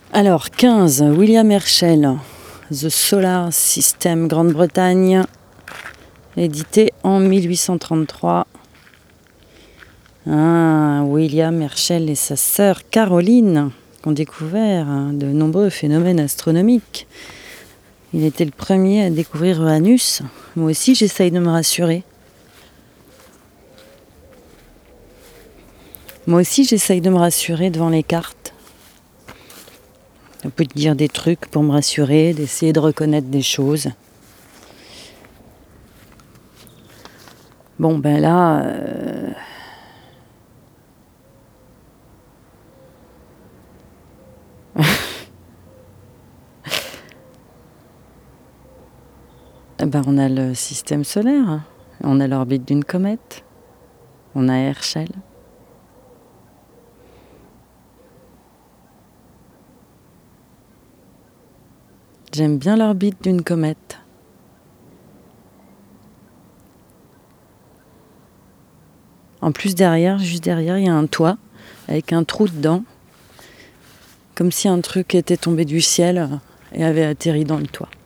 Alors, 15, William Herschel, The Solar System, Grande-Bretagne, édité en 1833. William Herschel et sa sœur Caroline ont découvert de nombreux phénomènes astronomiques. Il était le premier à découvrir Uranus. Moi aussi, j'essaye de me rassurer. Devant les cartes. On peut te dire des trucs pour me rassurer, d'essayer de reconnaître des choses. Bon, ben là... on a le système solaire, on a l'orbite d'une comète, on a Herschel. J'aime bien l'orbite d'une comète. En plus, juste derrière, il y a un toit avec un trou dedans, comme si un truc était tombé du ciel et avait atterri dans le toit.